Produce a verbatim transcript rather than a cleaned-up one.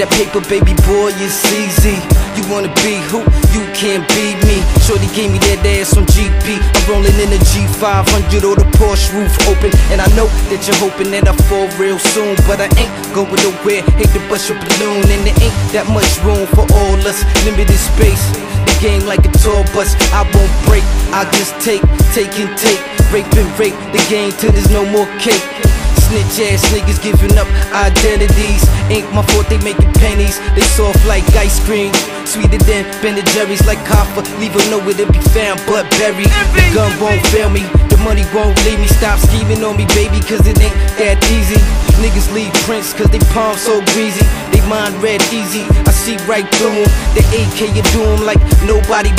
that paper, baby boy, it's easy. You wanna be who? You can't be me. Shorty gave me that ass on G P. I'm rolling in a G five hundred or the Porsche roof open. And I know that you're hoping that I fall real soon, but I ain't going nowhere. Hate to bust your balloon, and there ain't that much room for all us. Limited space, the game like a tour bus. I won't break, I just take, take and take. Rape and rape the game till there's no more cake. Snitch ass niggas giving up identities. Ain't my fault they making pennies. They soft like ice cream, sweeter than Ben and Jerry's. Like copper, leave her nowhere to be found but buried. The gun won't fail me, the money won't leave me. Stop scheming on me, baby, cause it ain't that easy. Niggas leave prints cause they palms so greasy. They mind red easy, I see right through them. The A K you do them like nobody